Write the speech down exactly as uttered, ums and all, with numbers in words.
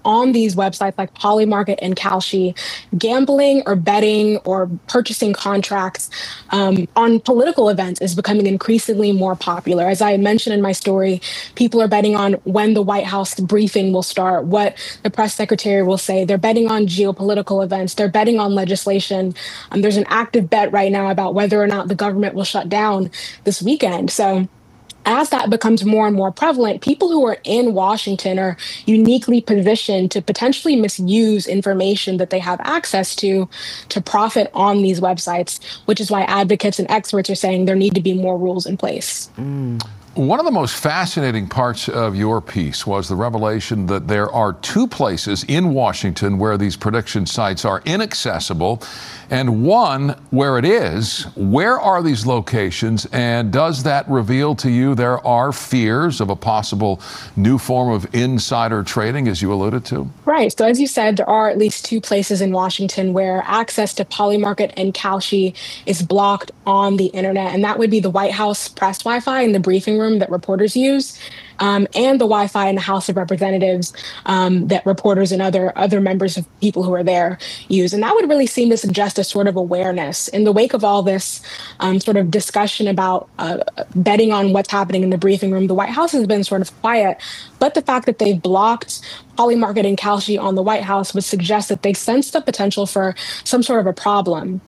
on these websites like Polymarket and Kalshi, gambling or betting or purchasing contracts um, on political events is becoming increasingly more popular. As I mentioned in my story, people are betting on when the White House briefing will start, what the press secretary will say. They're betting on geopolitical events. They're betting on legislation. Um, there's an active bet right now about whether or not the government will shut down this weekend. So as that becomes more and more prevalent, people who are in Washington are uniquely positioned to potentially misuse information that they have access to to profit on these websites, which is why advocates and experts are saying there need to be more rules in place. Mm. One of the most fascinating parts of your piece was the revelation that there are two places in Washington where these prediction sites are inaccessible, and one where it is. Where are these locations, and does that reveal to you there are fears of a possible new form of insider trading, as you alluded to? Right. So as you said, there are at least two places in Washington where access to Polymarket and Kalshi is blocked on the internet, and that would be the White House press Wi-Fi and the briefing room that reporters use, um, and the Wi-Fi in the House of Representatives um, that reporters and other other members of people who are there use. And that would really seem to suggest a sort of awareness. In the wake of all this um, sort of discussion about uh, betting on what's happening in the briefing room, the White House has been sort of quiet. But the fact that they've blocked Polymarket and Kalshi on the White House would suggest that they sense the potential for some sort of a problem.